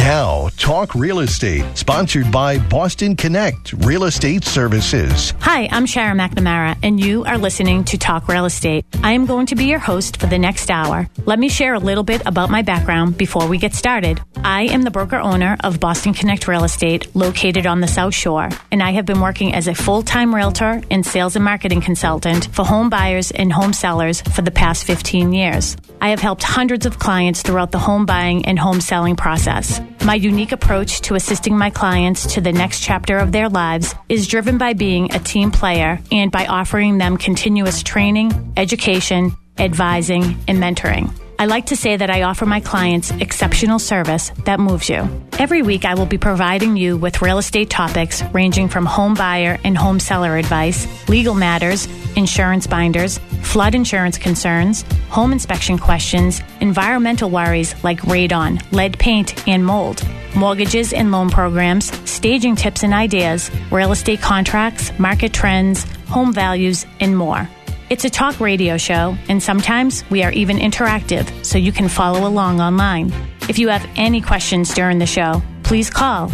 Now, Talk Real Estate, sponsored by Boston Connect Real Estate Services. Hi, I'm Sharon McNamara, and you are listening to Talk Real Estate. I am going to be your host for the next hour. Let me share a little bit about my background before we get started. I am the broker-owner of Boston Connect Real Estate, located on the South Shore, and I have been working as a full-time realtor and sales and marketing consultant for home buyers and home sellers for the past 15 years. I have helped hundreds of clients throughout the home buying and home selling process. My unique approach to assisting my clients to the next chapter of their lives is driven by being a team player and by offering them continuous training, education, advising, and mentoring. I like to say that I offer my clients exceptional service that moves you. Every week, I will be providing you with real estate topics ranging from home buyer and home seller advice, legal matters, insurance binders, flood insurance concerns, home inspection questions, environmental worries like radon, lead paint, and mold, mortgages and loan programs, staging tips and ideas, real estate contracts, market trends, home values, and more. It's a talk radio show, and sometimes we are even interactive, so you can follow along online. If you have any questions during the show, please call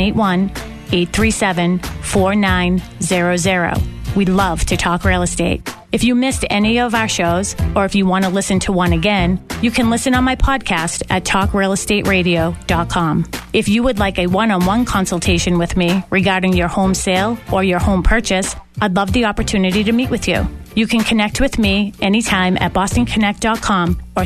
781-837-4900. We'd love to talk real estate. If you missed any of our shows, or if you want to listen to one again, you can listen on my podcast at talkrealestateradio.com. If you would like a one-on-one consultation with me regarding your home sale or your home purchase, I'd love the opportunity to meet with you. You can connect with me anytime at bostonconnect.com or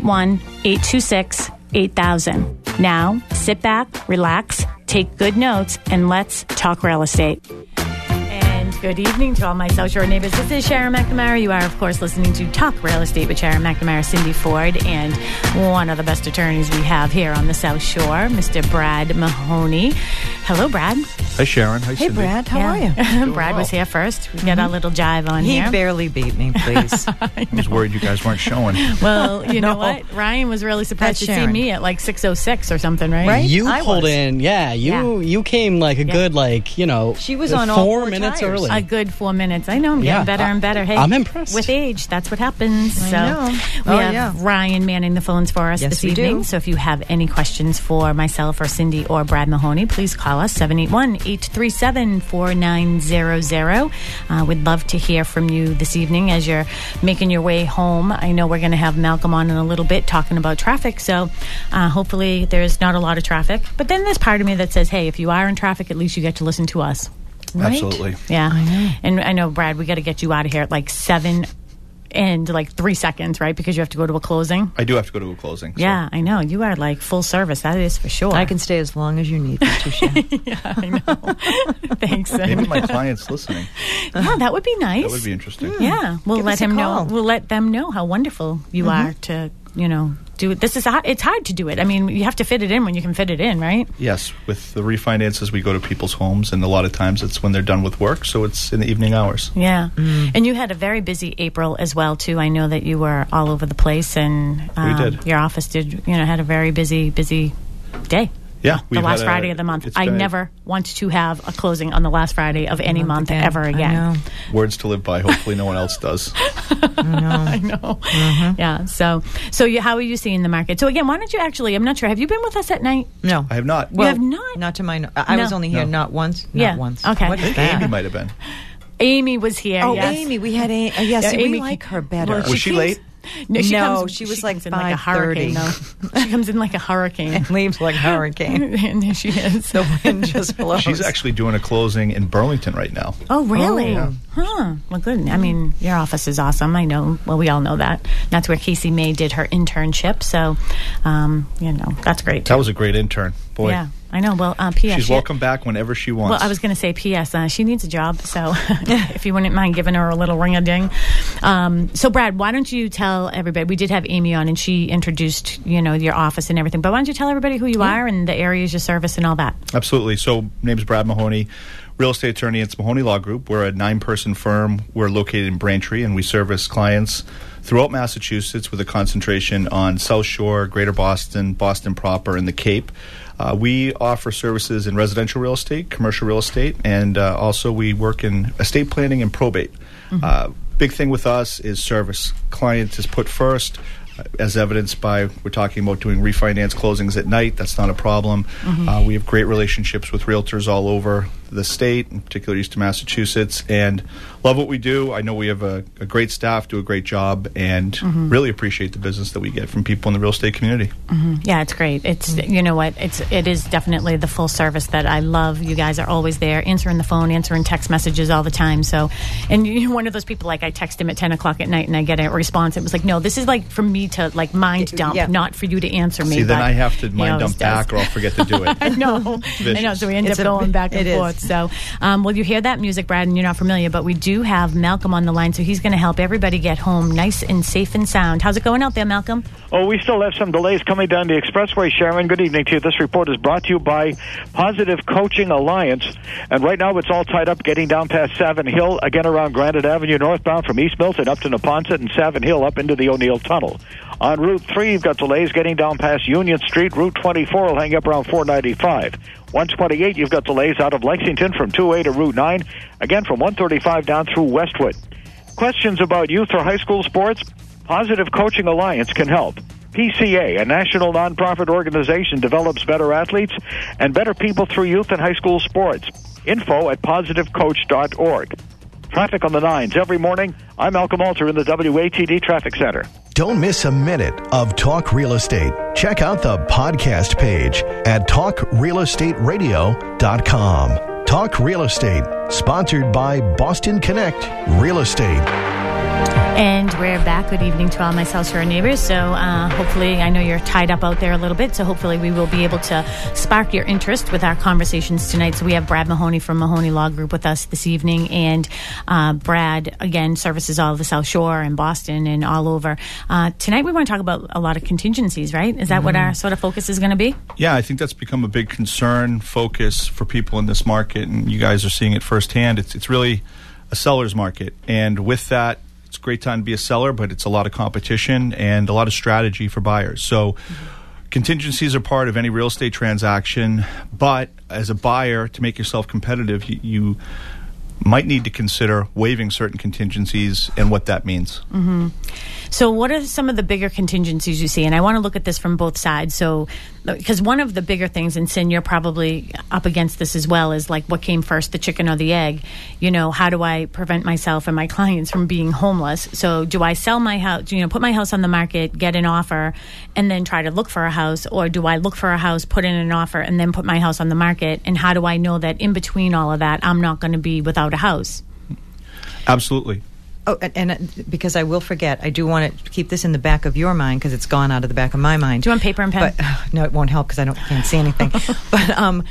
781-826-8000. Now, sit back, relax, take good notes, and let's talk real estate. Good evening to all my South Shore neighbors. This is Sharon McNamara. You are, of course, listening to Talk Real Estate with Sharon McNamara, Cindy Ford, and one of the best attorneys we have here on the South Shore, Mr. Brad Mahoney. Hello, Brad. Hi, Sharon. Hi, Cindy. Hey, Brad. How are you? Brad was here first. We got our little jive on here. He barely beat me, please. I was worried you guys weren't showing. Well, you know what? Ryan was really surprised to see me at like 6:06 or something, right? Right? You pulled in. Yeah, you came like a good, she was on 4 minutes tires. early. A good 4 minutes. I know. I'm getting better and better. Hey, I'm impressed. With age, that's what happens. I So know. we have Ryan manning the phones for us Yes, this we evening. do. So if you have any questions for myself or Cindy or Brad Mahoney, please call us 781-837-4900. We'd love to hear from you this evening as you're making your way home. I know we're going to have Malcolm on in a little bit talking about traffic. So hopefully there's not a lot of traffic. But then there's part of me that says, hey, if you are in traffic, at least you get to listen to us. Right? Absolutely. Yeah. I know. And I know, Brad, we got to get you out of here at like 7 and like 3 seconds, right? Because you have to go to a closing. I do have to go to a closing. So. Yeah, I know. You are like full service. That is for sure. I can stay as long as you need me to, Sharon. Yeah, I know. Thanks. Maybe my client's listening. Yeah, that would be nice. That would be interesting. Yeah. We'll Give let us a him know. call. We'll let them know how wonderful you are to, do it. This is hard. It's hard to do it. I mean, you have to fit it in when you can fit it in, right? Yes, with the refinances, we go to people's homes, and a lot of times it's when they're done with work, so it's in the evening hours. Yeah. And you had a very busy April as well, too. I know that you were all over the place, and We did. Your office had a very busy day. Yeah. The last Friday of the month. I never want to have a closing on the last Friday of any month ever again. I know. Words to live by. Hopefully no one else does. I know. Yeah. So how are you seeing the market? So again, why don't you actually, I'm not sure, have you been with us at night? No. I have not. You have not? Not to my I was only here not once. Yeah. Not once. Okay. What I is think that? Amy might have been. Amy was here. Oh, yes. Amy. We had Amy. Yes, Amy we like her better. well, Was she late? No, No, she was like comes in like a hurricane. 5:30. though. She comes in like a hurricane. And leaves like a hurricane. And she is. The wind just blows. She's actually doing a closing in Burlington right now. Oh, really? Oh. Huh. Well, good. I mean, your office is awesome. I know. Well, we all know that. That's where Casey May did her internship. So, that's great. That was a great intern. Boy. Yeah, I know. Well, P.S. She's welcome back whenever she wants. Well, I was going to say P.S. She needs a job, so if you wouldn't mind giving her a little ring-a-ding. So, Brad, why don't you tell everybody? We did have Amy on, and she introduced, your office and everything. But why don't you tell everybody who you are and the areas you service and all that? Absolutely. So, name's Brad Mahoney, real estate attorney at Mahoney Law Group. We're a 9-person firm. We're located in Braintree, and we service clients throughout Massachusetts with a concentration on South Shore, Greater Boston, Boston proper, and the Cape. We offer services in residential real estate, commercial real estate, and also we work in estate planning and probate. Big thing with us is service. Client is put first. as evidenced by we're talking about doing refinance closings at night. That's not a problem. We have great relationships with realtors all over the state, in particular Eastern Massachusetts, and love what we do. I know we have a great staff, do a great job, and really appreciate the business that we get from people in the real estate community. Yeah, it's great. It's you know what, it is definitely the full service that I love. You guys are always there, answering the phone, answering text messages all the time. So, and you're one of those people, like I text him at 10 o'clock at night and I get a response. It was like, no, this is like for me to like mind dump, not for you to answer me. See, then I have to mind dump back, or I'll forget to do it. I know. So we end up going back and forth. So, well, you hear that music, Brad, and you're not familiar, but we do have Malcolm on the line, so he's going to help everybody get home nice and safe and sound. How's it going out there, Malcolm? Oh, we still have some delays coming down the expressway, Sharon. Good evening to you. This report is brought to you by Positive Coaching Alliance, and right now it's all tied up getting down past Savin Hill, again around Granite Avenue northbound from East Milton up to Neponset and Savin Hill up into the O'Neill Tunnel. On Route 3, you've got delays getting down past Union Street. Route 24 will hang up around 495. 128, you've got delays out of Lexington from 2A to Route 9, again from 135 down through Westwood. Questions about youth or high school sports? Positive Coaching Alliance can help. PCA, a national nonprofit organization, develops better athletes and better people through youth and high school sports. Info at positivecoach.org. Traffic on the 9s every morning. I'm Malcolm Alter in the WATD Traffic Center. Don't miss a minute of Talk Real Estate. Check out the podcast page at talkrealestateradio.com. Talk Real Estate, sponsored by Boston Connect Real Estate. And we're back. Good evening to all my South Shore neighbors. So hopefully, I know you're tied up out there a little bit, so hopefully we will be able to spark your interest with our conversations tonight. So we have Brad Mahoney from Mahoney Law Group with us this evening. And Brad, again, services all of the South Shore and Boston and all over. Tonight we want to talk about a lot of contingencies, right? Is that what our sort of focus is going to be? Yeah, I think that's become a big concern, focus for people in this market, and you guys are seeing it firsthand. It's really a seller's market. And with that, it's a great time to be a seller, but it's a lot of competition and a lot of strategy for buyers. So contingencies are part of any real estate transaction, but as a buyer, to make yourself competitive, you might need to consider waiving certain contingencies and what that means. So what are some of the bigger contingencies you see? And I want to look at this from both sides. So, because one of the bigger things, and Sin, you're probably up against this as well, is like what came first, the chicken or the egg? You know, how do I prevent myself and my clients from being homeless? So do I sell my house, put my house on the market, get an offer, and then try to look for a house? Or do I look for a house, put in an offer, and then put my house on the market? And how do I know that in between all of that, I'm not going to be without a house? Absolutely. Oh, and because I will forget, I do want to keep this in the back of your mind because it's gone out of the back of my mind. Do you want paper and pen? But, no, it won't help because I can't see anything. But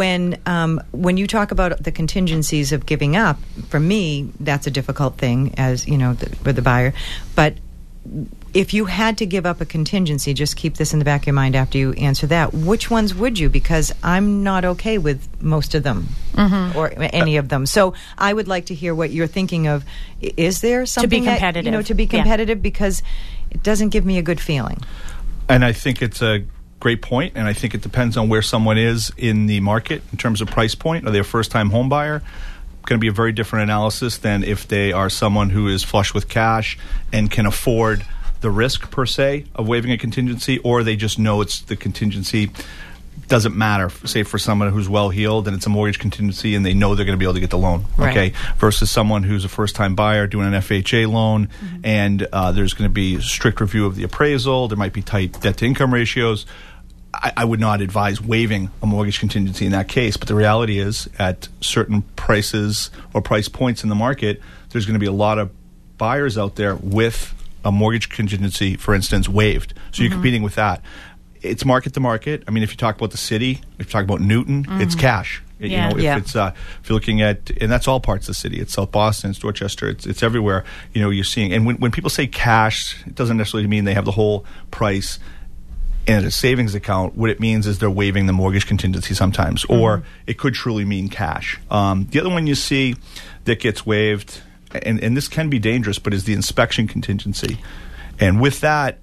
when you talk about the contingencies of giving up, for me, that's a difficult thing, as you know, for the buyer. But if you had to give up a contingency, just keep this in the back of your mind after you answer that. Which ones would you? Because I'm not okay with most of them or any of them. So I would like to hear what you're thinking of. Is there something to be competitive? To be competitive, because it doesn't give me a good feeling. And I think it's a great point, and I think it depends on where someone is in the market in terms of price point. Are they a first-time home buyer? Going to be a very different analysis than if they are someone who is flush with cash and can afford the risk per se of waiving a contingency, or they just know it's the contingency doesn't matter, say for someone who's well heeled and it's a mortgage contingency and they know they're going to be able to get the loan, okay, versus someone who's a first time buyer doing an FHA loan and there's going to be strict review of the appraisal, there might be tight debt to income ratios. I would not advise waiving a mortgage contingency in that case, but the reality is at certain prices or price points in the market, there's going to be a lot of buyers out there with a mortgage contingency, for instance, waived. So you're competing with that. It's market to market. I mean, if you talk about the city, if you talk about Newton, it's cash. If you're looking at, and that's all parts of the city. It's South Boston, it's Dorchester, it's everywhere. You're seeing. And when people say cash, it doesn't necessarily mean they have the whole price in a savings account. What it means is they're waiving the mortgage contingency sometimes, or it could truly mean cash. The other one you see that gets waived, and this can be dangerous, but is the inspection contingency. And with that,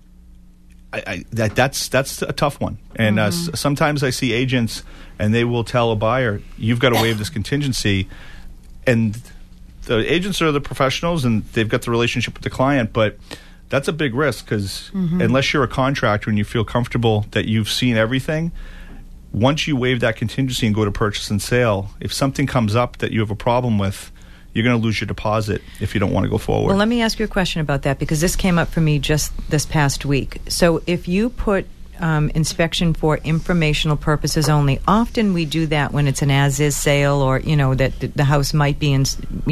that's a tough one. And sometimes I see agents, and they will tell a buyer, you've got to waive this contingency. And the agents are the professionals, and they've got the relationship with the client, but that's a big risk because unless you're a contractor and you feel comfortable that you've seen everything, once you waive that contingency and go to purchase and sale, if something comes up that you have a problem with, you're going to lose your deposit if you don't want to go forward. Well, let me ask you a question about that because this came up for me just this past week. So if you put inspection for informational purposes only, often we do that when it's an as-is sale or, that the house might be in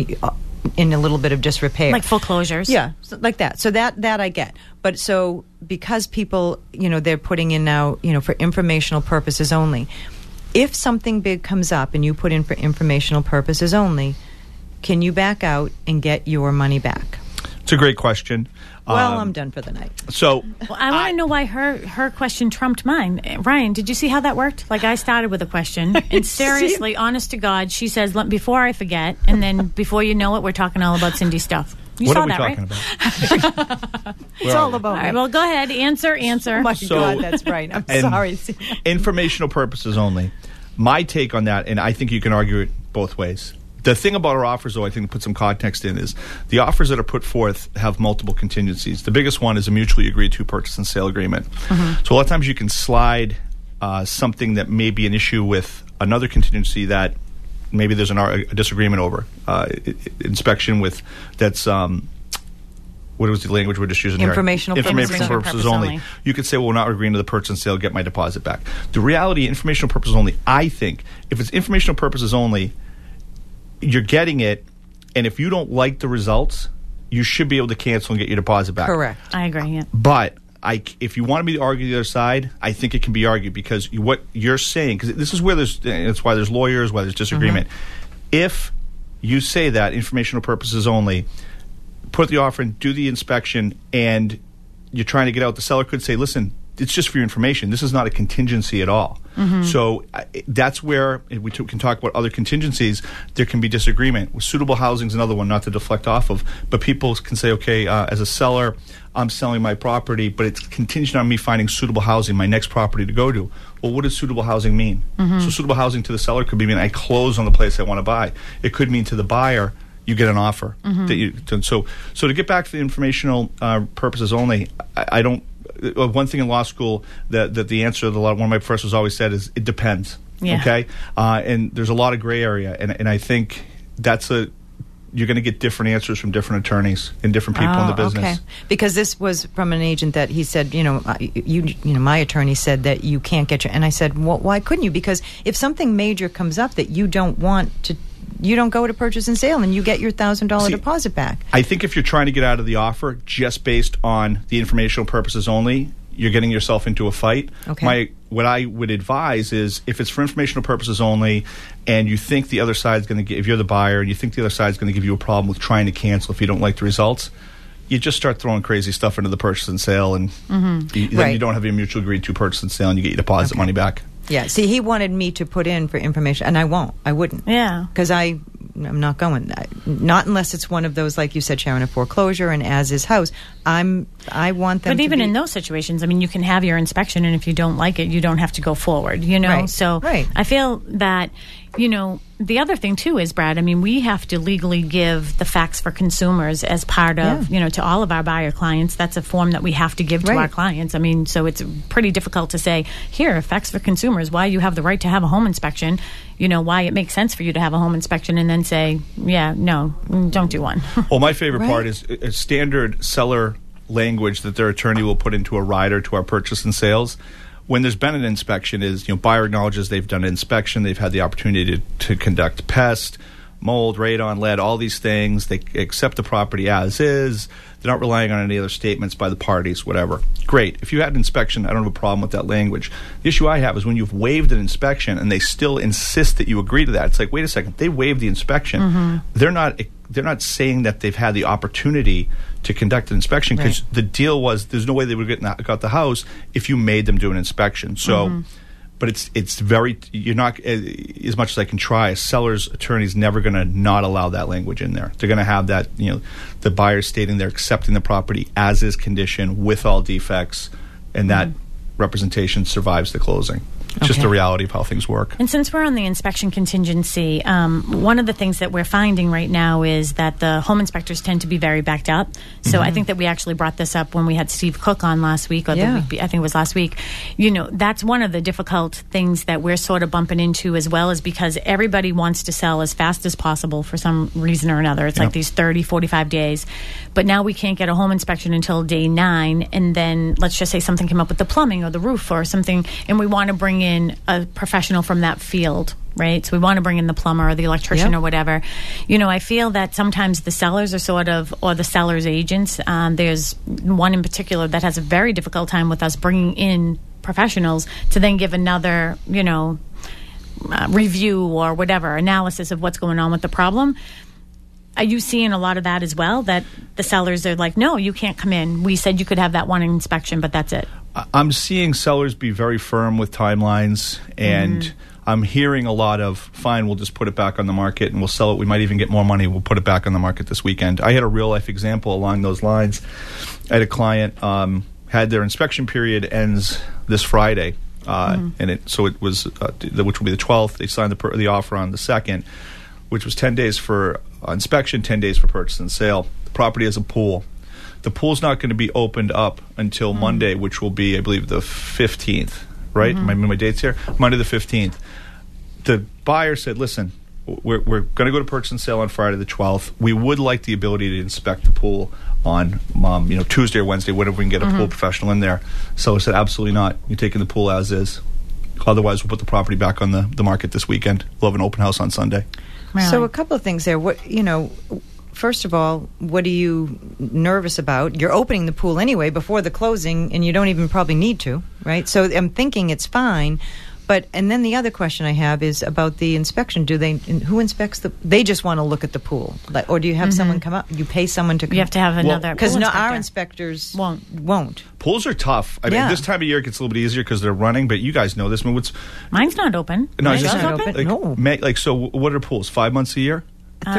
a little bit of disrepair. Like foreclosures. Yeah, like that. So that I get. But so because people, they're putting in now, for informational purposes only, if something big comes up and you put in for informational purposes only, can you back out and get your money back? It's a great question. Well, I'm done for the night. Well, I want to know why her question trumped mine. Ryan, did you see how that worked? Like, I started with a question, and seriously, honest to God, she says, before I forget, and then before you know it, we're talking all about Cindy stuff. You saw that, right? What are we talking about? It's all about All right, well, go ahead. Answer. Oh, my God, that's right. I'm sorry. Informational purposes only. My take on that, and I think you can argue it both ways. The thing about our offers, though, I think to put some context in, is the offers that are put forth have multiple contingencies. The biggest one is a mutually agreed to purchase and sale agreement. So a lot of times you can slide something that may be an issue with another contingency that maybe there's a disagreement over. Inspection with that's what was the language we're just using here? Informational purposes only. You could say, well, we're not agreeing to the purchase and sale, get my deposit back. The reality, informational purposes only, I think, if it's informational purposes only, you're getting it, and if you don't like the results, you should be able to cancel and get your deposit back. Correct. I agree, yeah. But if you want me to argue the other side, I think it can be argued because what you're saying, because this is where it's why there's lawyers, why there's disagreement. If you say that informational purposes only, put the offer in, do the inspection, and you're trying to get out, the seller could say, listen, it's just for your information. This is not a contingency at all. So that's where we can talk about other contingencies. There can be disagreement. Suitable housing is another one, not to deflect off of, but people can say, okay, as a seller, I'm selling my property, but it's contingent on me finding suitable housing, my next property to go to. Well, what does suitable housing mean? So suitable housing to the seller could mean I close on the place I want to buy. It could mean to the buyer, you get an offer. So to get back to the informational purposes only, I don't. One thing in law school that the answer that one of my professors always said is it depends. Yeah. Okay, and there's a lot of gray area, and I think you're going to get different answers from different attorneys and different people in the business. Okay. Because this was from an agent that he said, my attorney said that you can't get your, and I said, well, why couldn't you? Because if something major comes up that you don't want to. You don't go to purchase and sale, and you get your $1,000 deposit back. I think if you're trying to get out of the offer just based on the informational purposes only, you're getting yourself into a fight. Okay. What I would advise is if it's for informational purposes only, and you think the other side's going to if you're the buyer, and you think the other side's going to give you a problem with trying to cancel if you don't like the results, you just start throwing crazy stuff into the purchase and sale, and then you don't have a mutually agreed to purchase and sale, and you get your deposit money back. Yeah, see, he wanted me to put in for information, and I won't. I wouldn't. Yeah. Because I'm not going. Not unless it's one of those, like you said, Sharon, a foreclosure and as is house. I want them But to even be, in those situations, I mean, you can have your inspection, and if you don't like it, you don't have to go forward, Right. So Right. I feel that, the other thing, too, is, Brad, I mean, we have to legally give the facts for consumers as part of, to all of our buyer clients. That's a form that we have to give to our clients. I mean, so it's pretty difficult to say, here, facts for consumers, why you have the right to have a home inspection, why it makes sense for you to have a home inspection, and then say, yeah, no, don't do one. Well, my favorite part is a standard seller language that their attorney will put into a rider to our purchase and sales. When there's been an inspection is, buyer acknowledges they've done an inspection, they've had the opportunity to conduct pest, mold, radon, lead, all these things. They accept the property as is. They're not relying on any other statements by the parties, whatever. Great. If you had an inspection, I don't have a problem with that language. The issue I have is when you've waived an inspection and they still insist that you agree to that. It's like, wait a second, they waived the inspection. They're not saying that they've had the opportunity to conduct an inspection because the deal was there's no way they would have got the house if you made them do an inspection. So, but it's very, you're not, as much as I can try, a seller's attorney is never going to not allow that language in there. They're going to have that, the buyer stating they're accepting the property as is condition with all defects, and that representation survives the closing. It's just the reality of how things work. And since we're on the inspection contingency, one of the things that we're finding right now is that the home inspectors tend to be very backed up. So I think that we actually brought this up when we had Steve Cook on last week, or the week, I think it was last week. You know, that's one of the difficult things that we're sort of bumping into as well, is because everybody wants to sell as fast as possible for some reason or another. It's like these 30, 45 days. But now we can't get a home inspection until day 9, and then let's just say something came up with the plumbing or the roof or something, and we want to bring in a professional from that field, right? So we want to bring in the plumber or the electrician or whatever. You know, I feel that sometimes the sellers are sort of, or the seller's agents, there's one in particular that has a very difficult time with us bringing in professionals to then give another, you know, review or whatever, analysis of what's going on with the problem. Are you seeing a lot of that as well, that the sellers are like, no, you can't come in. We said you could have that one inspection, but that's it. I'm seeing sellers be very firm with timelines, and I'm hearing a lot of, fine, we'll just put it back on the market and we'll sell it. We might even get more money. We'll put it back on the market this weekend. I had a real-life example along those lines. I had a client, had their inspection period ends this Friday, and it was, which will be the 12th. They signed the offer on the 2nd, which was 10 days for inspection, 10 days for purchase and sale. The property has a pool. The pool's not going to be opened up until Monday, which will be, I believe, the 15th, right? Am I moving my dates here? Monday the 15th. The buyer said, listen, we're going to go to purchase and sale on Friday the 12th. We would like the ability to inspect the pool on Tuesday or Wednesday, whenever we can get a pool professional in there. Seller said, absolutely not. You're taking the pool as is. Otherwise, we'll put the property back on the market this weekend. We'll have an open house on Sunday. Really? So a couple of things there. First of all, what are you nervous about? You're opening the pool anyway before the closing, and you don't even probably need to, right? So I'm thinking it's fine. And then the other question I have is about the inspection. Who inspects they just want to look at the pool? Or do you have someone come up? You pay someone to come? You have to have another because pool our inspectors won't. Pools are tough. I mean, this time of year it gets a little bit easier because they're running, but you guys know this. I mean, mine's not open. No, it's not open. No. So what are pools? 5 months a year?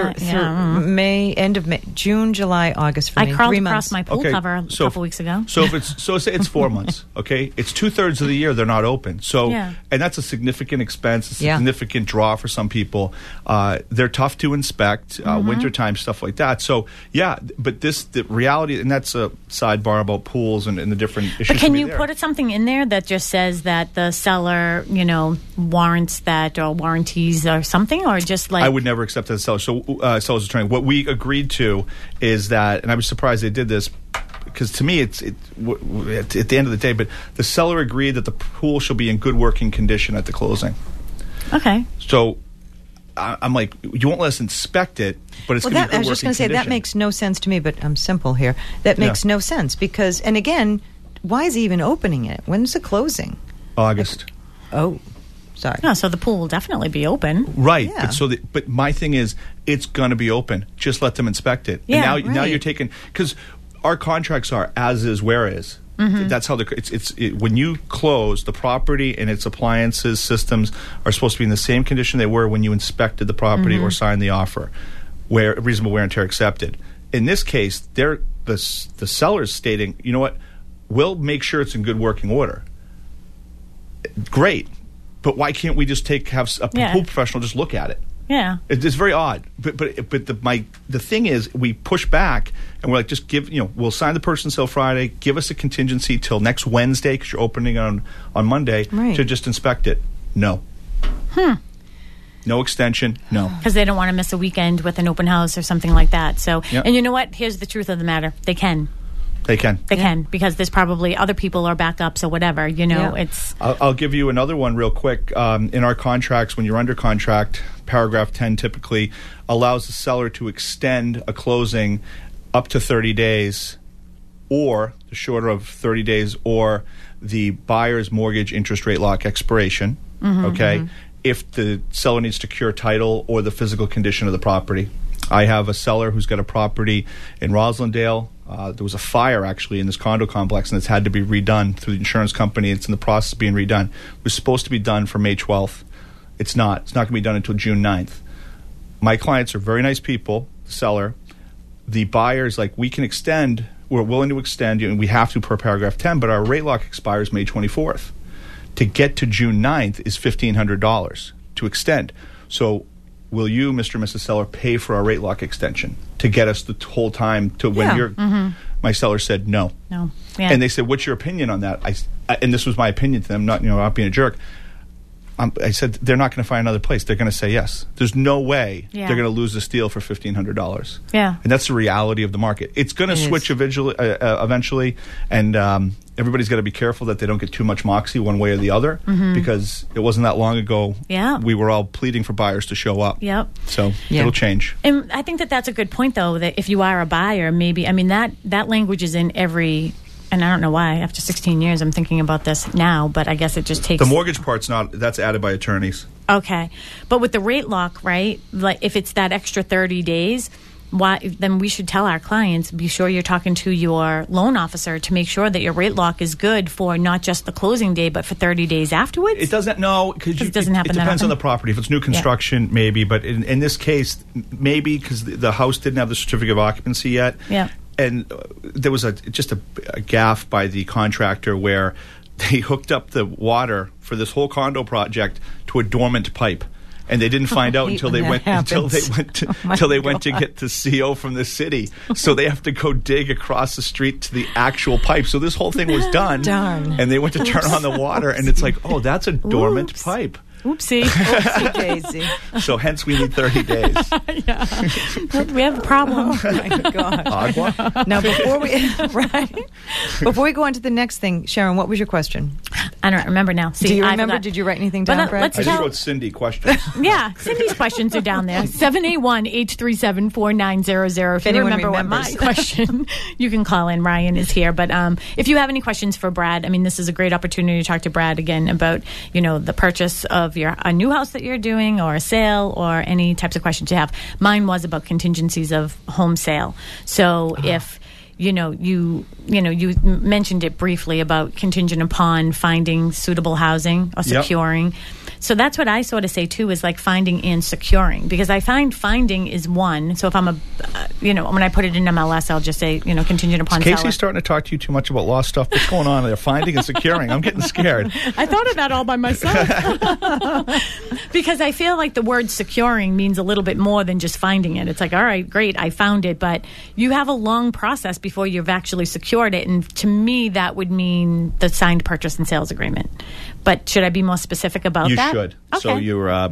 May, end of May, June, July, August for me. I crawled 3 months. across my pool cover a couple weeks ago. So say it's 4 months, okay? It's 2/3 of the year they're not open. So, and that's a significant expense, a significant draw for some people. They're tough to inspect, wintertime, stuff like that. So, but the reality, and that's a sidebar about pools and the different issues. But can you put something in there that just says that the seller, warrants that or warranties or something, or just like... I would never accept that as a seller. So, seller's attorney, what we agreed to is that, and I was surprised they did this, because to me, it's at the end of the day, but the seller agreed that the pool shall be in good working condition at the closing. Okay. So I'm like, you won't let us inspect it, but it's going to be good working condition. I was just going to say, that makes no sense to me, but I'm simple here. That makes no sense because, and again, why is he even opening it? When's the closing? August. Sorry. No, so the pool will definitely be open. Right. Yeah. But my thing is, it's going to be open. Just let them inspect it. Yeah, and now you're taking, because our contracts are as is, where is. That's how when you close, the property and its appliances, systems are supposed to be in the same condition they were when you inspected the property or signed the offer, where reasonable wear and tear accepted. In this case, the seller's stating, you know what, we'll make sure it's in good working order. Great. But why can't we just have a pool professional just look at it? Yeah, it's very odd. But the thing is, we push back and we're like, just we'll sign the purchase and sale Friday. Give us a contingency till next Wednesday because you're opening on Monday to just inspect it. No. No extension. No. Because they don't want to miss a weekend with an open house or something like that. So, and you know what? Here's the truth of the matter: they can. They can, because there's probably other people or backups or whatever. It's... I'll give you another one real quick. In our contracts, when you're under contract, paragraph 10 typically allows the seller to extend a closing up to 30 days or the shorter of 30 days or the buyer's mortgage interest rate lock expiration, if the seller needs to cure title or the physical condition of the property. I have a seller who's got a property in Roslindale. There was a fire, actually, in this condo complex, and it's had to be redone through the insurance company. It's in the process of being redone. It was supposed to be done for May 12th. It's not. It's not going to be done until June 9th. My clients are very nice people, the seller. The buyer's like, we can extend. We're willing to extend, and we have to per paragraph 10, but our rate lock expires May 24th. To get to June 9th is $1,500 to extend. So will you, Mr. and Mrs. Seller, pay for our rate lock extension to get us the whole time to when you're... My seller said no. No. Yeah. And they said, what's your opinion on that? And this was my opinion to them, not being a jerk. I said, they're not going to find another place. They're going to say yes. There's no way they're going to lose this deal for $1,500. Yeah. And that's the reality of the market. It's going to switch eventually, and everybody's got to be careful that they don't get too much moxie one way or the other, because it wasn't that long ago we were all pleading for buyers to show up. Yep. So it'll change. And I think that's a good point, though, that if you are a buyer, maybe, I mean, that language is in every... And I don't know why, after 16 years, I'm thinking about this now, but I guess it just takes... The mortgage part's not, that's added by attorneys. Okay. But with the rate lock, right, like if it's that extra 30 days, then we should tell our clients, be sure you're talking to your loan officer to make sure that your rate lock is good for not just the closing day, but for 30 days afterwards? It doesn't, no, because it doesn't happen. It depends on the property. If it's new construction, maybe, but in this case, maybe because the house didn't have the certificate of occupancy yet. Yeah. And there was just a gaffe by the contractor where they hooked up the water for this whole condo project to a dormant pipe, and they didn't find out until they went to get the CO from the city. So they have to go dig across the street to the actual pipe. So this whole thing was done, and they went to turn on the water, and it's like, oh, that's a dormant pipe. Oopsie. Oopsie daisy. So hence we need 30 days. We have a problem. Oh my God. Agua? Now before we go on to the next thing, Sharon, what was your question? I don't remember now. See, do you remember? Did you write anything down, Brad? I just wrote Cindy questions. Yeah, Cindy's questions are down there. 781-837-4900. If you remember what my question, you can call in. Ryan is here. But if you have any questions for Brad, I mean, this is a great opportunity to talk to Brad again about, the purchase of a new house that you're doing, or a sale, or any types of questions you have. Mine was about contingencies of home sale. So if you mentioned it briefly about contingent upon finding suitable housing or securing. Yep. So that's what I sort of say too, is like finding and securing, because I find finding is one. So if I'm when I put it in MLS, I'll just say, contingent upon Casey's seller. starting to talk to you too much about law stuff. What's going on there? Finding and securing. I'm getting scared. I thought of that all by myself. Because I feel like the word securing means a little bit more than just finding it. It's like, all right, great, I found it, but you have a long process before you've actually secured it. And to me, that would mean the signed purchase and sales agreement. But should I be more specific about that? You should. Okay. So you're...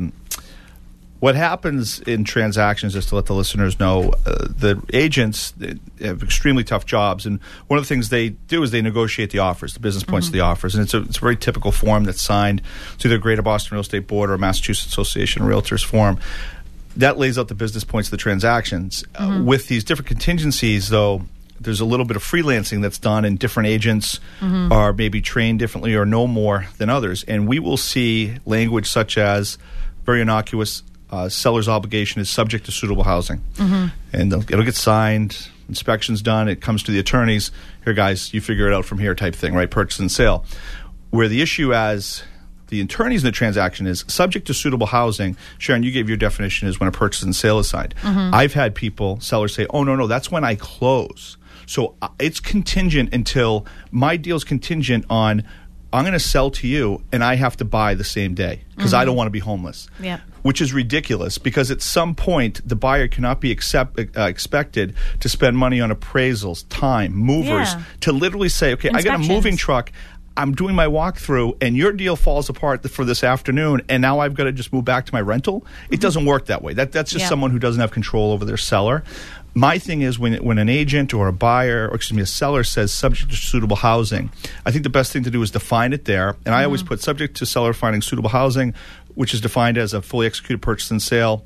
what happens in transactions, just to let the listeners know, the agents have extremely tough jobs, and one of the things they do is they negotiate the offers, the business points of the offers, and it's a very typical form that's signed to either Greater Boston Real Estate Board or Massachusetts Association of Realtors form. That lays out the business points of the transactions. With these different contingencies, though, there's a little bit of freelancing that's done, and different agents are maybe trained differently or know more than others. And we will see language such as very innocuous, seller's obligation is subject to suitable housing. And it'll get signed, inspections done, it comes to the attorneys, here guys, you figure it out from here type thing, right? Purchase and sale. Where the issue as the attorneys in the transaction is subject to suitable housing. Sharon, you gave your definition is when a purchase and sale is signed. I've had sellers say, oh, no, that's when I close. So it's contingent until my deal's contingent on I'm going to sell to you and I have to buy the same day because I don't want to be homeless. Yeah. Which is ridiculous because at some point the buyer cannot be expected to spend money on appraisals, time, movers, to literally say, okay, I got a moving truck. I'm doing my walkthrough and your deal falls apart for this afternoon and now I've got to just move back to my rental. It doesn't work that way. That's just someone who doesn't have control over their seller. My thing is when an agent or a buyer, or a seller says subject to suitable housing, I think the best thing to do is define it there. And I always put subject to seller finding suitable housing, which is defined as a fully executed purchase and sale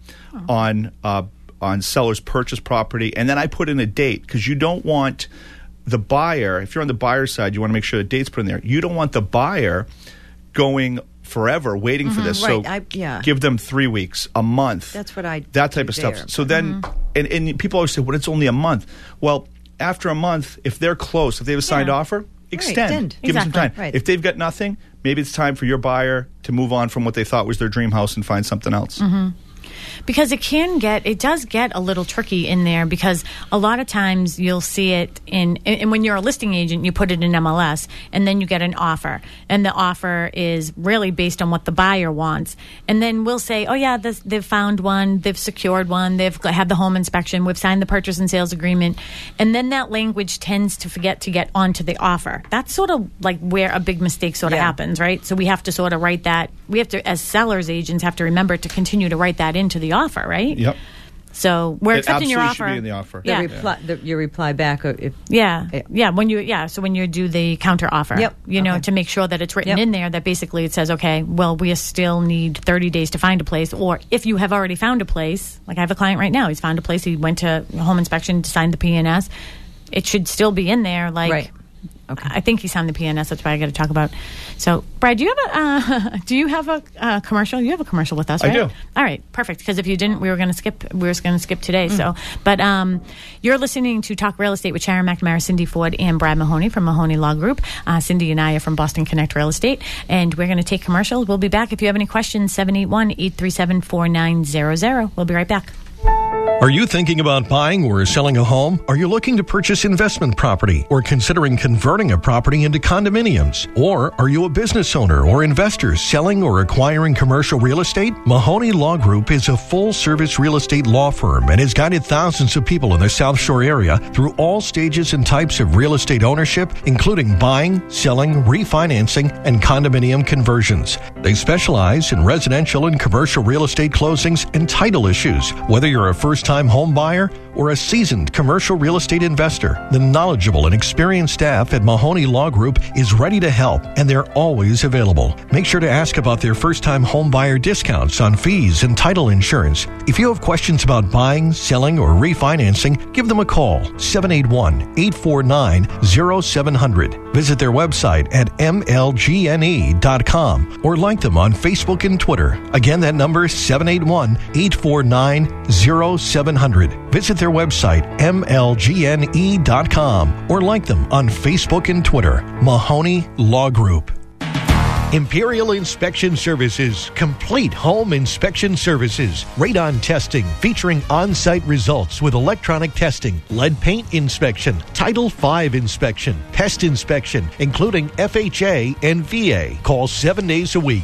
on seller's purchase property. And then I put in a date because you don't want the buyer, if you're on the buyer's side, you want to make sure the date's put in there. You don't want the buyer going forever waiting for this. Right. So give them 3 weeks, a month. That's what I that type of there. stuff. So then, and people always say, well, it's only a month. Well, after a month, if they're close, if they have a signed offer, extend. Give them some time. Right. If they've got nothing, maybe it's time for your buyer to move on from what they thought was their dream house and find something else. Because it does get a little tricky in there, because a lot of times you'll see it and when you're a listing agent, you put it in MLS and then you get an offer, and the offer is really based on what the buyer wants. And then we'll say, oh yeah, they've found one, they've secured one, they've had the home inspection, we've signed the purchase and sales agreement. And then that language tends to forget to get onto the offer. That's sort of like where a big mistake sort of happens, right? So we have to sort of write that. We have to, as sellers agents, have to remember to continue to write that into the offer, right? Yep. So we're accepting your offer. Should be in the offer. Your reply back. So when you do the counter offer, to make sure that it's written in there that basically it says, okay, well, we still need 30 days to find a place. Or if you have already found a place, like I have a client right now, he's found a place. He went to home inspection, signed the PNS. It should still be in there, like. Right. Okay. I think he signed the PNS. That's why I got to talk about. So, Brad, do you have a commercial? You have a commercial with us, right? I do. All right, perfect. Because if you didn't, we were going to skip today. So, but you're listening to Talk Real Estate with Sharon McNamara, Cindy Ford, and Brad Mahoney from Mahoney Law Group. Cindy and I are from Boston Connect Real Estate, and we're going to take commercials. We'll be back. If you have any questions, 781-837-4900. We'll be right back. Are you thinking about buying or selling a home? Are you looking to purchase investment property or considering converting a property into condominiums? Or are you a business owner or investor selling or acquiring commercial real estate? Mahoney Law Group is a full-service real estate law firm and has guided thousands of people in the South Shore area through all stages and types of real estate ownership, including buying, selling, refinancing, and condominium conversions. They specialize in residential and commercial real estate closings and title issues. Whether you're a first-time home buyer or a seasoned commercial real estate investor, the knowledgeable and experienced staff at Mahoney Law Group is ready to help, and they're always available. Make sure to ask about their first-time home buyer discounts on fees and title insurance. If you have questions about buying, selling, or refinancing, give them a call, 781-849-0700. Visit their website at mlgne.com or like them on Facebook and Twitter. Again, that number is 781-849-0700. Visit their website, mlgne.com, or like them on Facebook and Twitter. Mahoney Law Group. Imperial Inspection Services, complete home inspection services. Radon testing featuring on-site results with electronic testing, lead paint inspection, Title V inspection, pest inspection, including FHA and VA. Call 7 days a week,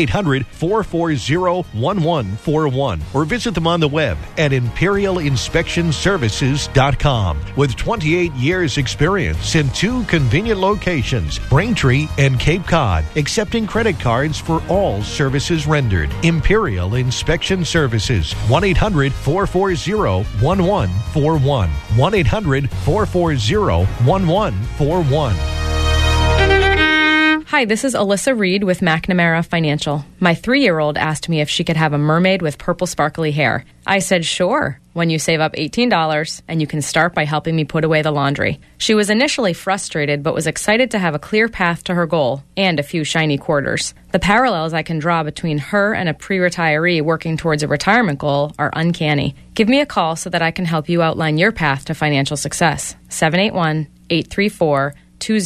1-800-440-1141, or visit them on the web at imperialinspectionservices.com. With 28 years experience in 2 convenient locations, Braintree and Cape Cod, accepting credit cards for all services rendered. Imperial Inspection Services, 1-800-440-1141. 1-800-440-1141. Hi, this is Alyssa Reed with McNamara Financial. My 3-year-old asked me if she could have a mermaid with purple sparkly hair. I said, sure, when you save up $18 and you can start by helping me put away the laundry. She was initially frustrated but was excited to have a clear path to her goal and a few shiny quarters. The parallels I can draw between her and a pre-retiree working towards a retirement goal are uncanny. Give me a call so that I can help you outline your path to financial success. 781-834-2010.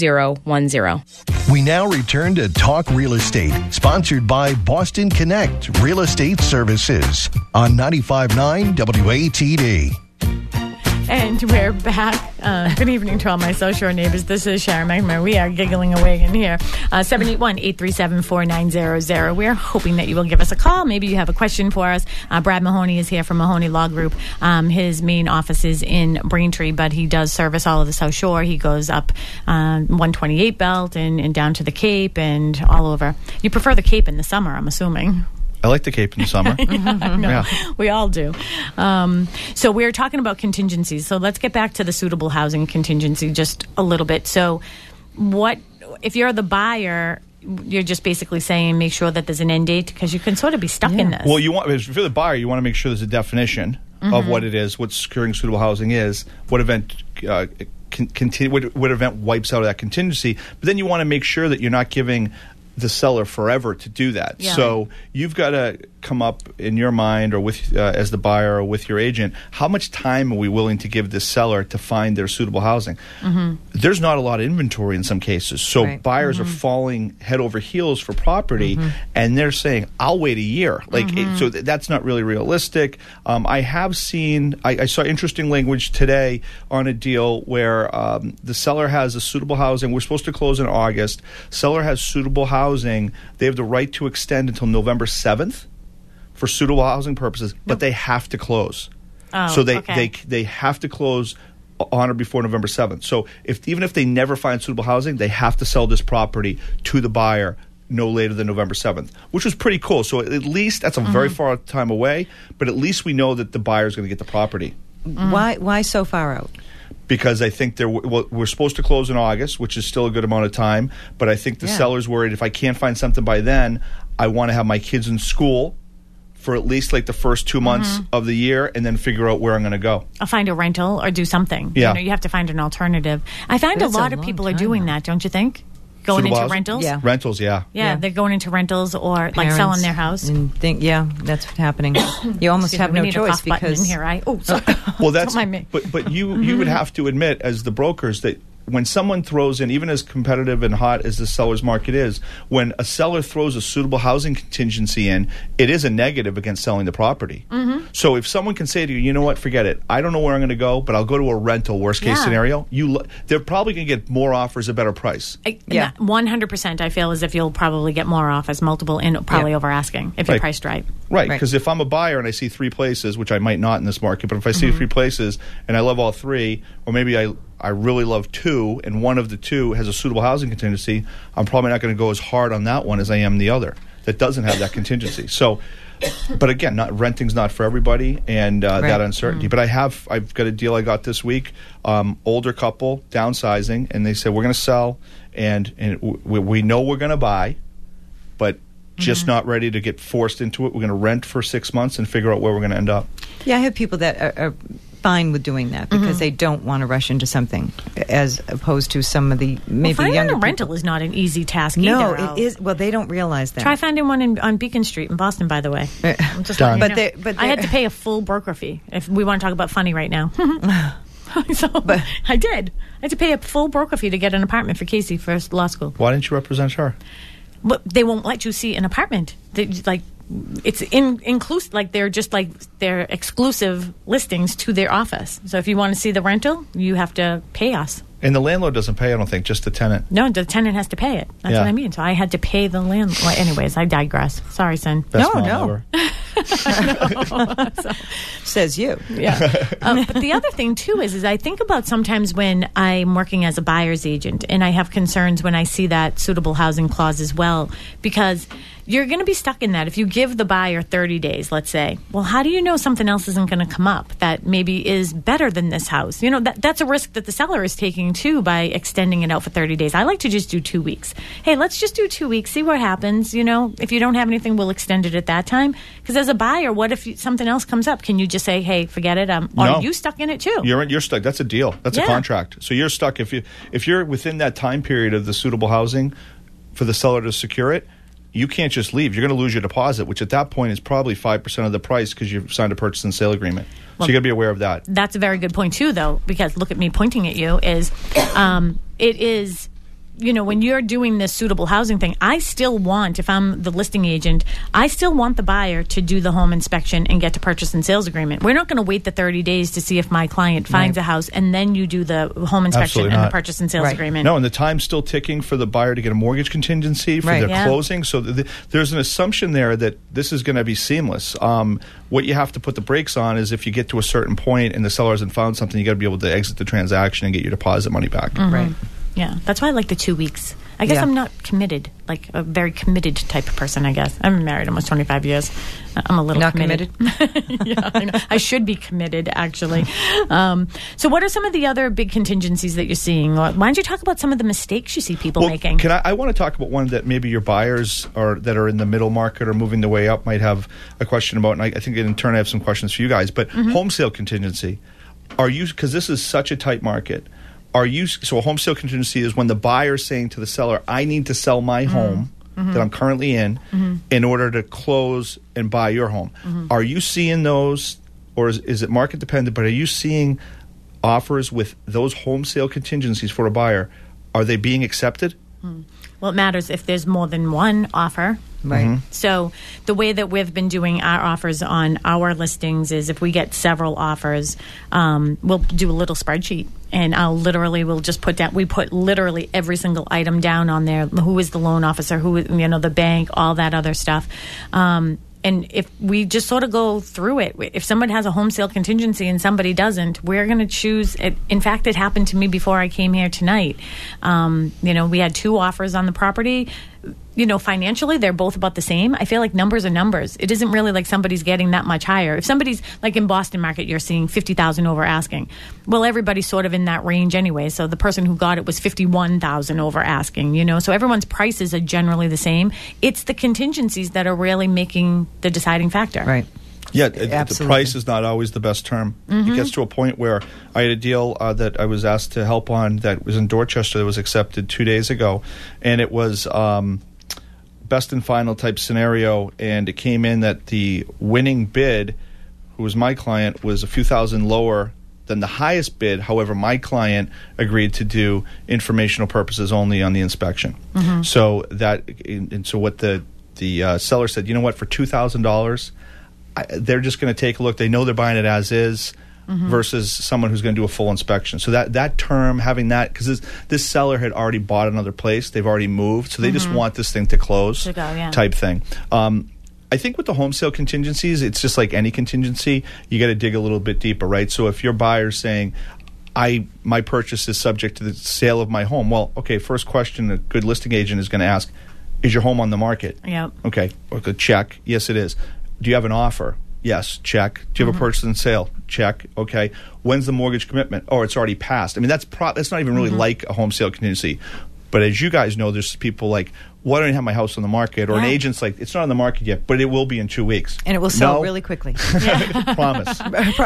We now return to Talk Real Estate, sponsored by Boston Connect Real Estate Services on 95.9 WATD. And we're back. Good evening to all my South Shore neighbors. This is Sharon McNamara. We are giggling away in here. 781-837-4900. We're hoping that you will give us a call. Maybe you have a question for us. Brad Mahoney is here from Mahoney Law Group. His main office is in Braintree, but he does service all of the South Shore. He goes up 128 Belt and down to the Cape and all over. You prefer the Cape in the summer, I'm assuming. I like the Cape in the summer. Yeah, we all do. So we're talking about contingencies. So let's get back to the suitable housing contingency just a little bit. So what if you're the buyer? You're just basically saying make sure that there's an end date, because you can sort of be stuck in this. Well, if you're the buyer, you want to make sure there's a definition of what it is, what securing suitable housing is, what event what event wipes out of that contingency. But then you want to make sure that you're not giving the seller forever to do that. Yeah. So you've got to come up in your mind or with as the buyer or with your agent, how much time are we willing to give the seller to find their suitable housing? There's not a lot of inventory in some cases. So buyers are falling head over heels for property, and they're saying, I'll wait a year. So that's not really realistic. I have seen, I saw interesting language today on a deal where the seller has a suitable housing. We're supposed to close in August. Seller has suitable housing. They have the right to extend until November 7th for suitable housing purposes, but they have to close. So they have to close on or before November 7th. So even if they never find suitable housing, they have to sell this property to the buyer no later than November 7th, which was pretty cool. So at least that's a very far time away, but at least we know that the buyer is going to get the property. Why so far out? Because I think we're supposed to close in August, which is still a good amount of time, but I think the seller's worried if I can't find something by then, I want to have my kids in school for at least like the first 2 months of the year and then figure out where I'm going to go. I'll find a rental or do something. Yeah. You have to find an alternative. I find a lot of people are doing that, don't you think? Going into rentals? Yeah. Rentals, yeah. Yeah, they're going into rentals or like selling their house. And that's what's happening. You almost have no choice because... Sorry. Well, that's... But you would have to admit as the brokers that when someone throws in, even as competitive and hot as the seller's market is, when a seller throws a suitable housing contingency in, it is a negative against selling the property. So if someone can say to you, you know what, forget it. I don't know where I'm going to go, but I'll go to a rental, worst case scenario. They're probably going to get more offers, a better price. 100% I feel as if you'll probably get more offers, multiple, and probably over asking if you're priced right. Right, because if I'm a buyer and I see 3 places, which I might not in this market, but if I see 3 places and I love all 3, or maybe I really love 2, and one of the 2 has a suitable housing contingency, I'm probably not going to go as hard on that one as I am the other that doesn't have that contingency. So, but again, renting's not for everybody, and that uncertainty. But I've got a deal I got this week, older couple, downsizing, and they said, we're going to sell, and we know we're going to buy, but just not ready to get forced into it. We're going to rent for 6 months and figure out where we're going to end up. Yeah, I have people that are fine with doing that because they don't want to rush into something, as opposed to some of the finding younger a rental people. Is not an easy task either. No, it is. Well, they don't realize that. Try finding one on Beacon Street in Boston, by the way. I'm just letting you know. But I had to pay a full broker fee. If we want to talk about funny right now. But I did. I had to pay a full broker fee to get an apartment for Casey for law school. Why didn't you represent her? But they won't let you see an apartment. It's inclusive, they're exclusive listings to their office. So if you want to see the rental, you have to pay us. And the landlord doesn't pay, I don't think, just the tenant. No, the tenant has to pay it. That's what I mean. So I had to pay the landlord. Well, anyways, I digress. Sorry, son. No. Says you. Yeah. But the other thing, too, is I think about sometimes when I'm working as a buyer's agent, and I have concerns when I see that suitable housing clause as well, because you're going to be stuck in that. If you give the buyer 30 days, let's say, well, how do you know something else isn't going to come up that maybe is better than this house? You know, that's a risk that the seller is taking, too, by extending it out for 30 days. I like to just do 2 weeks. Hey, let's just do 2 weeks, see what happens. You know, if you don't have anything, we'll extend it at that time. Because as a buyer, what if something else comes up? Can you just say, hey, forget it? Are you stuck in it, too? You're stuck. That's a deal. That's a contract. So you're stuck. If you're within that time period of the suitable housing for the seller to secure it, you can't just leave. You're going to lose your deposit, which at that point is probably 5% of the price because you've signed a purchase and sale agreement. So you got to be aware of that. That's a very good point, too, though, because look at me pointing at you, it is... You know, when you're doing this suitable housing thing, I still want, if I'm the listing agent, I still want the buyer to do the home inspection and get to purchase and sales agreement. We're not going to wait the 30 days to see if my client finds a house and then you do the home inspection and the purchase and sales agreement. No, and the time's still ticking for the buyer to get a mortgage contingency for their closing. So there's an assumption there that this is going to be seamless. What you have to put the brakes on is if you get to a certain point and the seller hasn't found something, you got to be able to exit the transaction and get your deposit money back. Right. Yeah, that's why I like the 2 weeks. I guess I'm not committed, like a very committed type of person, I guess. I've been married almost 25 years. I'm a little not committed. Yeah, I know. I should be committed, actually. So what are some of the other big contingencies that you're seeing? Why don't you talk about some of the mistakes you see people making? I want to talk about one that maybe your buyers that are in the middle market or moving the way up might have a question about, and I think in turn I have some questions for you guys, but home sale contingency. Because this is such a tight market, so a home sale contingency is when the buyer is saying to the seller, I need to sell my home that I'm currently in order to close and buy your home. Are you seeing those, or is it market dependent, but are you seeing offers with those home sale contingencies for a buyer? Are they being accepted? Well, it matters if there's more than one offer. Right. So the way that we've been doing our offers on our listings is if we get several offers, we'll do a little spreadsheet. And we'll just we put literally every single item down on there. Who is the loan officer, the bank, all that other stuff. And if we just sort of go through it, if someone has a home sale contingency and somebody doesn't, we're going to choose it. In fact, it happened to me before I came here tonight. We had 2 offers on the property. Financially, they're both about the same. I feel like numbers are numbers. It isn't really like somebody's getting that much higher. If somebody's, like in Boston market, you're seeing $50,000 over asking. Well, everybody's sort of in that range anyway. So the person who got it was $51,000 over asking, So everyone's prices are generally the same. It's the contingencies that are really making the deciding factor. Right. Yeah, the price is not always the best term. It gets to a point where I had a deal that I was asked to help on that was in Dorchester that was accepted 2 days ago, and it was best and final type scenario, and it came in that the winning bid, who was my client, was a few thousand lower than the highest bid. However, my client agreed to do informational purposes only on the inspection. So what the seller said, you know what, for $2,000, they're just going to take a look. They know they're buying it as is versus someone who's going to do a full inspection. So that term, having that, because this seller had already bought another place. They've already moved. So they just want this thing to close type thing. I think with the home sale contingencies, it's just like any contingency. You got to dig a little bit deeper, right? So if your buyer's saying, my purchase is subject to the sale of my home. Well, okay, first question a good listing agent is going to ask, is your home on the market? Yep. Okay, check. Yes, it is. Do you have an offer? Yes, check. Do you have a purchase and sale? Check. Okay. When's the mortgage commitment? Oh, it's already passed. I mean, that's not even really like a home sale contingency. But as you guys know, there's people like, why don't you have my house on the market? Or an agent's like, it's not on the market yet, but it will be in 2 weeks. And it will sell really quickly. Promise.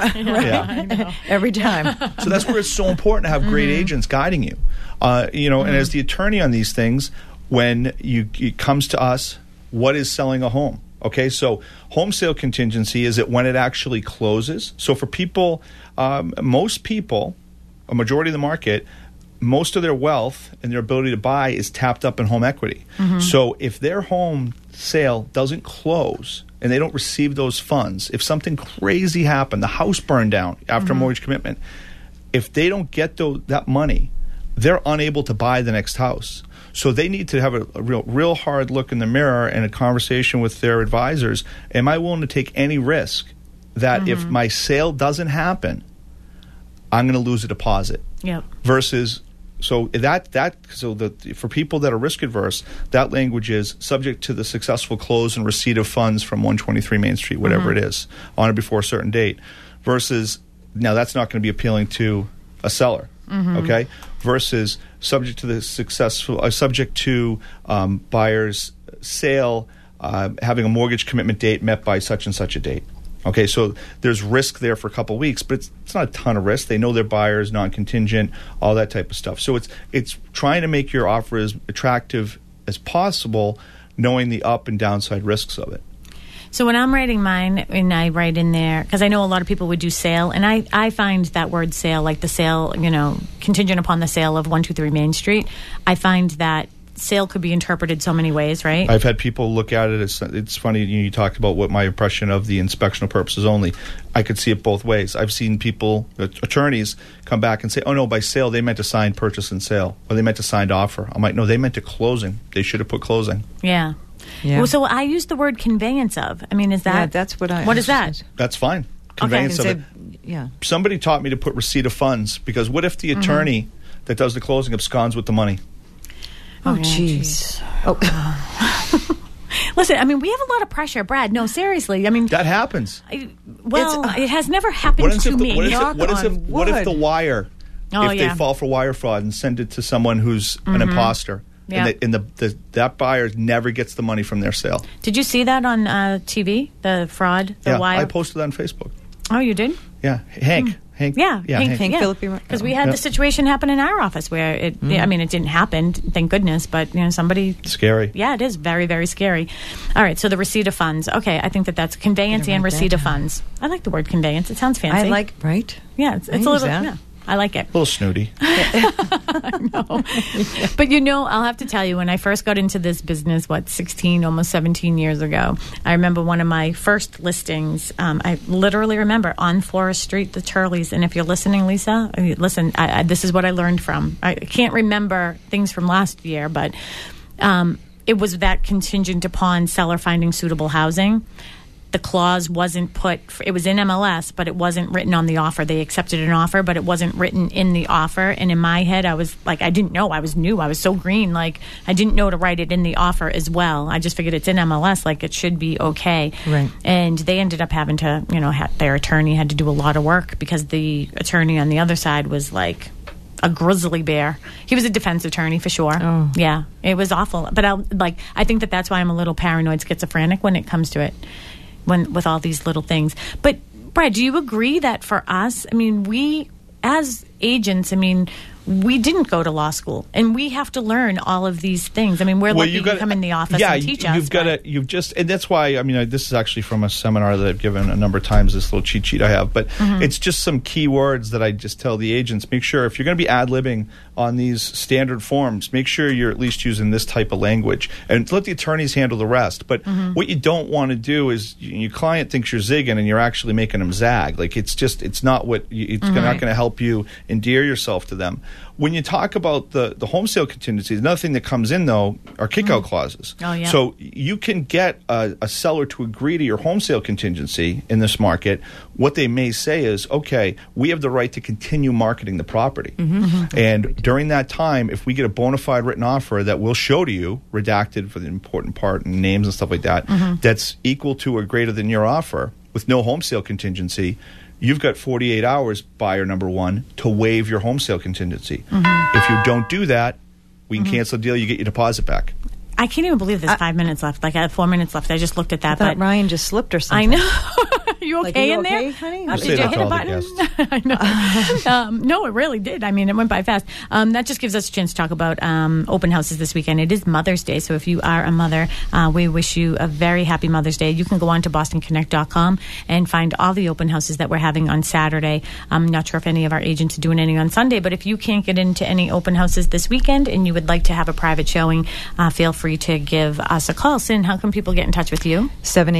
Every time. So that's where it's so important to have great agents guiding you. And as the attorney on these things, when it comes to us, what is selling a home? Okay, so home sale contingency is it when it actually closes. So for people, most people, a majority of the market, most of their wealth and their ability to buy is tapped up in home equity. So if their home sale doesn't close and they don't receive those funds, if something crazy happened, the house burned down after a mortgage commitment, if they don't get that money, they're unable to buy the next house. So they need to have a real hard look in the mirror and a conversation with their advisors. Am I willing to take any risk that if my sale doesn't happen, I'm going to lose a deposit? Yep. Versus, for people that are risk adverse, that language is subject to the successful close and receipt of funds from 123 Main Street, whatever it is, on or before a certain date. Versus, now that's not going to be appealing to a seller. Okay, versus subject to buyer's sale, having a mortgage commitment date met by such and such a date. Okay, so there's risk there for a couple of weeks, but it's not a ton of risk. They know their buyers, non-contingent, all that type of stuff. So it's trying to make your offer as attractive as possible, knowing the up and downside risks of it. So when I'm writing mine, and I write in there, because I know a lot of people would do sale, and I find that word sale, like the sale, contingent upon the sale of 123 Main Street, I find that sale could be interpreted so many ways, right? I've had people look at it. It's funny, you talked about what my impression of the inspectional purposes only. I could see it both ways. I've seen people, attorneys, come back and say, oh no, by sale they meant to sign purchase and sale, or they meant to signed offer. I'm like, no, they meant to closing. They should have put closing. Yeah. Well, so I use the word conveyance of. I mean, is that... Yeah, that's what What is that? That's fine. Conveyance of it. Yeah. Somebody taught me to put receipt of funds, because what if the attorney that does the closing absconds with the money? Oh, jeez. Listen, I mean, we have a lot of pressure, Brad. No, seriously. I mean... That happens. It has never happened to me. What if the wire... they fall for wire fraud and send it to someone who's an imposter? Yeah. And that buyer never gets the money from their sale. Did you see that on TV? The fraud, the wire? I posted that on Facebook. Oh, you did? Yeah. Hank, Hank? Hank Philippi. Because we had the situation happen in our office where it didn't happen, thank goodness, but somebody... Scary. Yeah, it is very, very scary. All right, so the receipt of funds. Okay, I think that's conveyance and receipt of funds. I like the word conveyance. It sounds fancy. Right? Yeah, it's a little... Yeah. I like it. A little snooty. I know. But I'll have to tell you, when I first got into this business, 16, almost 17 years ago, I remember one of my first listings, I literally remember, on Florist Street, the Turleys. And if you're listening, Lisa, listen, this is what I learned from. I can't remember things from last year, but it was that contingent upon seller finding suitable housing. The clause wasn't it was in MLS, but it wasn't written on the offer. They accepted an offer, but it wasn't written in the offer. And in my head, I was like, I didn't know. I was new. I was so green. Like, I didn't know to write it in the offer as well. I just figured it's in MLS, like it should be okay. Right. And they ended up having to, their attorney had to do a lot of work because the attorney on the other side was like a grizzly bear. He was a defense attorney for sure. Oh. Yeah, it was awful. But I think that's why I'm a little paranoid, schizophrenic when it comes to it. With all these little things. But, Brad, do you agree that for us, we, as agents, we didn't go to law school, and we have to learn all of these things. We're lucky to come in the office and teach us. And that's why, this is actually from a seminar that I've given a number of times, this little cheat sheet I have, but it's just some key words that I just tell the agents, make sure if you're going to be ad-libbing on these standard forms, make sure you're at least using this type of language, and let the attorneys handle the rest. But what you don't want to do is your client thinks you're zigging and you're actually making them zag. Like, it's not not going to help you endear yourself to them. When you talk about the home sale contingencies, another thing that comes in, though, are kick-out clauses. Oh, yeah. So you can get a seller to agree to your home sale contingency in this market. What they may say is, okay, we have the right to continue marketing the property. And during that time, if we get a bona fide written offer that we'll show to you, redacted for the important part and names and stuff like that, that's equal to or greater than your offer with no home sale contingency, you've got 48 hours, buyer number one, to waive your home sale contingency. If you don't do that, we can cancel the deal. You get your deposit back. I can't even believe there's 5 minutes left. Like, I have 4 minutes left. I just looked at that. I thought Ryan just slipped or something. I know. You okay in there? Honey? Did you hit a button? I know. No, it really did. It went by fast. That just gives us a chance to talk about open houses this weekend. It is Mother's Day, so if you are a mother, we wish you a very happy Mother's Day. You can go on to bostonconnect.com and find all the open houses that we're having on Saturday. I'm not sure if any of our agents are doing any on Sunday, but if you can't get into any open houses this weekend and you would like to have a private showing, feel free to give us a call. Sin, how can people get in touch with you?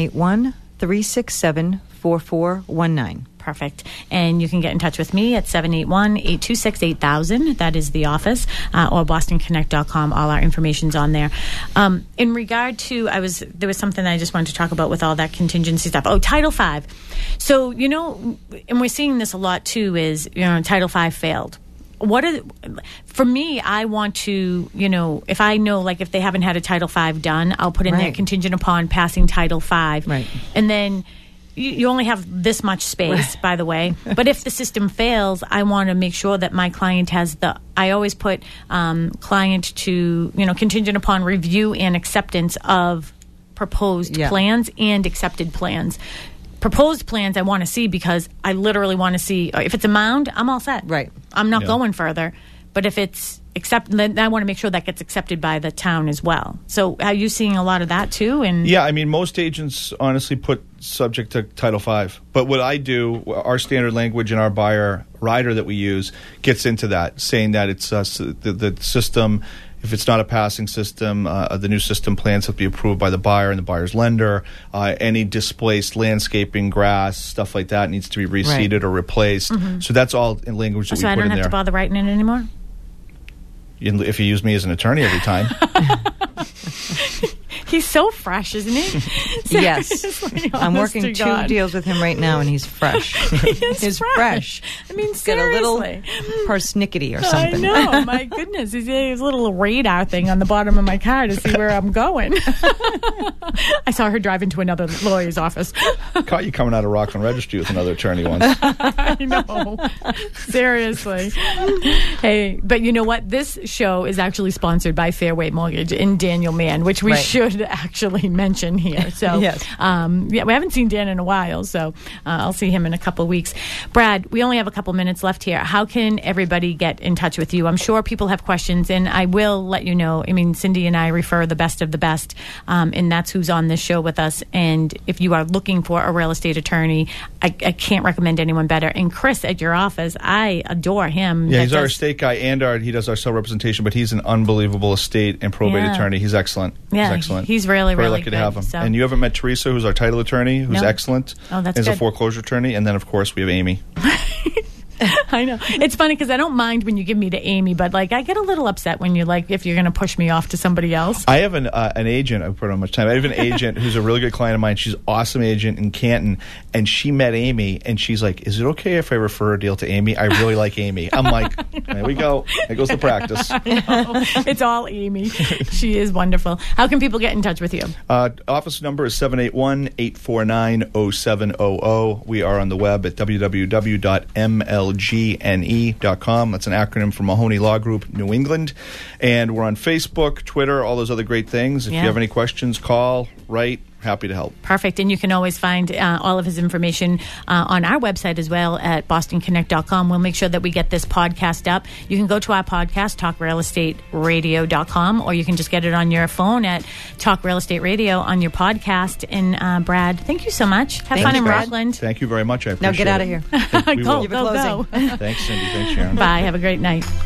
781-367-4419. Perfect. And you can get in touch with me at 781-826-8000. That is the office, or bostonconnect.com. All our information's on there. In regard to, there was something I just wanted to talk about with all that contingency stuff. Oh, Title V. So, and we're seeing this a lot too, is, Title V failed. For me, I want to, if I know, like, if they haven't had a Title V done, I'll put in there contingent upon passing Title V. Right. And then you only have this much space, by the way. But if the system fails, I want to make sure that my client has I always put client to, contingent upon review and acceptance of proposed plans and accepted plans. Proposed plans I want to see because I literally want to see, if it's a mound, I'm all set. Right. I'm not going further. But if it's accepted, then I want to make sure that gets accepted by the town as well. So are you seeing a lot of that too? And yeah, most agents honestly put subject to Title V. But what I do, our standard language in our buyer rider that we use gets into that, saying that it's the system. If it's not a passing system, the new system plans have to be approved by the buyer and the buyer's lender. Any displaced landscaping, grass, stuff like that needs to be reseeded or replaced. So that's all in language that we put in there. So I don't have to bother writing it anymore? If you use me as an attorney every time. He's so fresh, isn't he? Yes. I'm working 2 deals with him right now, and he's fresh. He's fresh. Seriously. Got a little persnickety or something. I know. My goodness. He's a little radar thing on the bottom of my car to see where I'm going. I saw her drive into another lawyer's office. Caught you coming out of Rockland Registry with another attorney once. I know. Seriously. Hey, but you know what? This show is actually sponsored by Fairway Mortgage in Daniel Mann, which we should to actually mention here. So, Yes. Yeah, we haven't seen Dan in a while, so I'll see him in a couple weeks. Brad, we only have a couple minutes left here. How can everybody get in touch with you? I'm sure people have questions, and I will let you know. I mean, Cindy and I refer the best of the best, and that's who's on this show with us. And if you are looking for a real estate attorney, I can't recommend anyone better. And Chris at your office, I adore him. Yeah, he's our estate guy, and he does our sale representation, but he's an unbelievable estate and probate attorney. He's excellent. Yeah, he's excellent. He's really, Very really lucky good. to have him. So. And you haven't met Teresa, who's our title attorney, who's excellent. Oh, that's He's good. a foreclosure attorney. And then, of course, we have Amy. I know. It's funny because I don't mind when you give me to Amy, but like I get a little upset when you if you're going to push me off to somebody else. I have an agent. I've put on much time. I have an agent who's a really good client of mine. She's an awesome agent in Canton, and she met Amy, and she's like, "Is it okay if I refer a deal to Amy? I really like Amy." I'm like, "There we go. There goes the practice." It's all Amy. She is wonderful. How can people get in touch with you? Office number is 781-849-0700. We are on the web at www.mlgne.com. That's an acronym for Mahoney Law Group, New England. And we're on Facebook, Twitter, all those other great things. If you have any questions, call, write. Happy to help. Perfect. And you can always find all of his information on our website as well at bostonconnect.com. We'll make sure that we get this podcast up. You can go to our podcast, talkrealestateradio.com, or you can just get it on your phone at Talk Real Estate Radio on your podcast. And Brad, thank you so much. Have fun in Rockland. Thank you very much. I appreciate it. Now get out of here. We Go. will. Go. Thanks, Cindy. Thanks, Sharon. Bye. Have a great night.